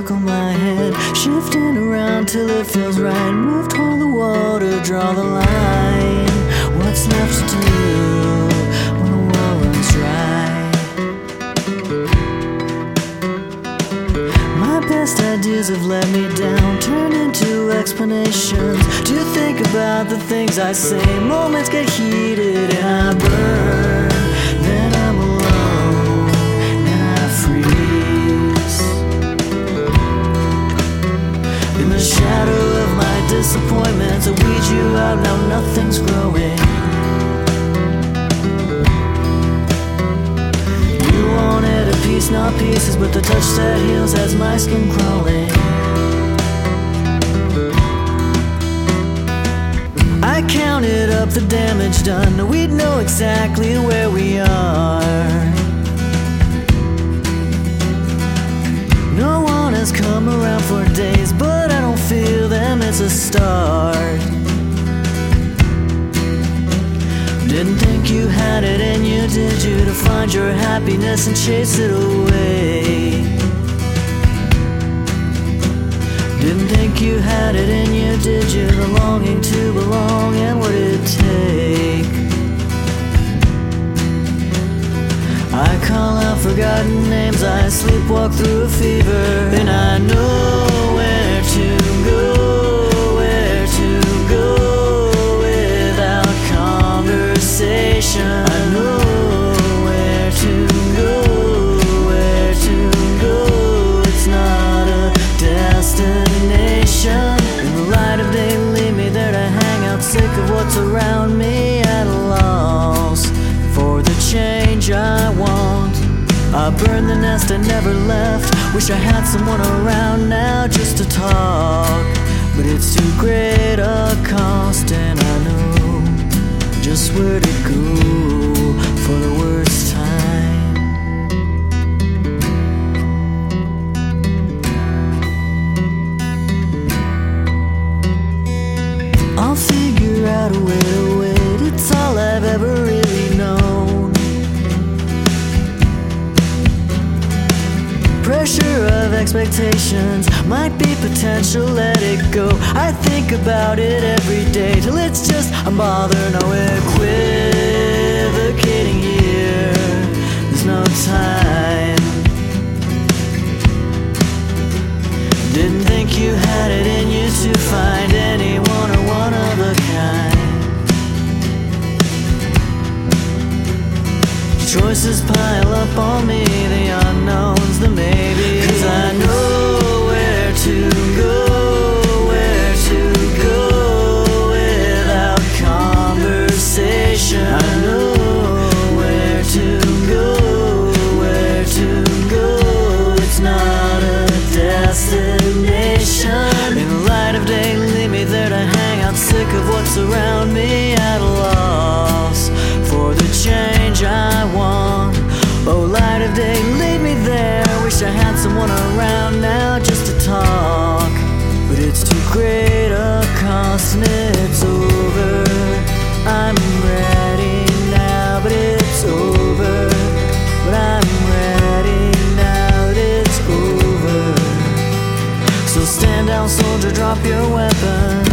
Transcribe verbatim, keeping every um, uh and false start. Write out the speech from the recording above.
circle my head, shifting around till it feels right. Move toward the water, draw the line. What's left to do when the well runs dry? My best ideas have let me down, turned into explanations. To think about the things I say, moments get heated and I burn. Then I'm alone and I freeze. In the shadow of my disappointments, I weed you out, now nothing's growing. You wanted a piece, not pieces, but the touch that heals has my skin crawling. I counted up the damage done, we'd know exactly where we are. No one has come around for days, but I don't feel them, it's a start. Didn't think you had it in you, did you, to find your happiness and chase it away? Didn't think you had it in you, did you, the longing to belong, and what it'd take? I call out forgotten names, I sleepwalk through a fever, and I know where to go, where to go without conversation. I know where to go, where to go, it's not a destination. In the light of day, leave me there to hang out, sick of what's around me, at a loss for the change I want. I burned the nest I never left, wish I had someone around now just to talk. But it's too great a cost, and I know just where to go for the worst time. I'll figure out a way to wait, it's all I've ever really known. Pressure of expectations might be potential, let it go. I think about it every day till it's just I'm bothered, no equivocating here. There's no time. Didn't think you had it in you to find anyone or one of a kind. Choices pile up on me, the unknowns, the maybes. Cause I know where to go, where to go without conversation. I know where to go, where to go, it's not a destination. In the light of day, leave me there to hang out, sick of what's around me, at a loss for the change I want. Oh, light of day, leave me there, wish I had someone around now just to talk. But it's too great a cost and it's over. I'm ready now, but it's over. But I'm ready now, but it's over. So stand down, soldier, drop your weapon.